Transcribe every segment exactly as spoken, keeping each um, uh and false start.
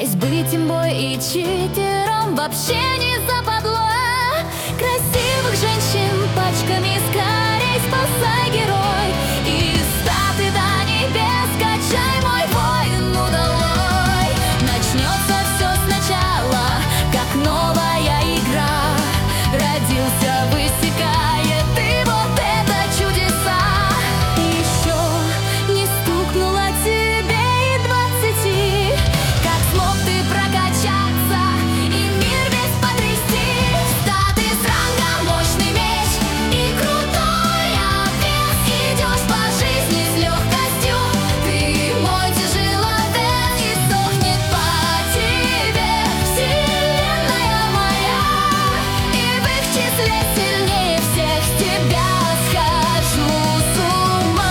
Здесь быть имбой и читером вообще не западло. Красивых женщин пачками скорей спасай, герой. И статы до небес качай, мой воин удалой. Начнется все сначала, как новая игра. Родился, высекает, и вот это чудеса. Еще не стукнуло тебе и двадцати, как смог ты прокачаться и мир весь потрясти. Статы с рангом, мощный меч и крутой обвес. Идешь по жизни с легкостью, ты мой тяжеловес. И сохнет по тебе вселенная моя, и в их числе сильнее всех тебя схожу с ума.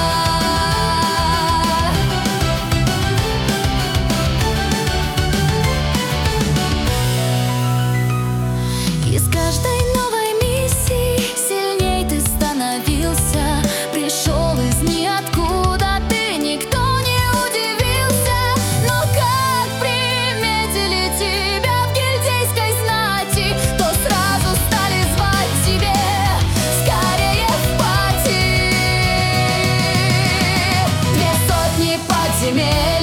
И с каждой новой миссией сильней ты становился. Пришел из ниоткуда, ты никто не удивился. Но как приметили тебя в гильдейской знати, то сразу стали звать тебе скорее в пати. Две сотни подземель